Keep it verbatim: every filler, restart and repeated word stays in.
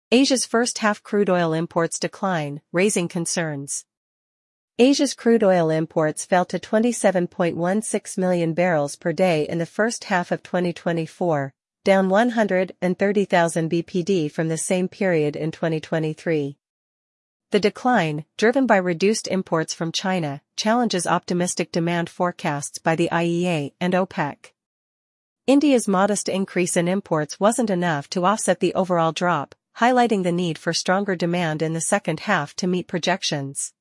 Asia's first-half crude oil imports decline, raising concerns. Asia's crude oil imports fell to twenty-seven point one six million barrels per day in the first half of twenty twenty-four, down one hundred thirty thousand B P D from the same period in twenty twenty-three. The decline, driven by reduced imports from China, challenges optimistic demand forecasts by the I E A and OPEC. India's modest increase in imports wasn't enough to offset the overall drop, highlighting the need for stronger demand in the second half to meet projections.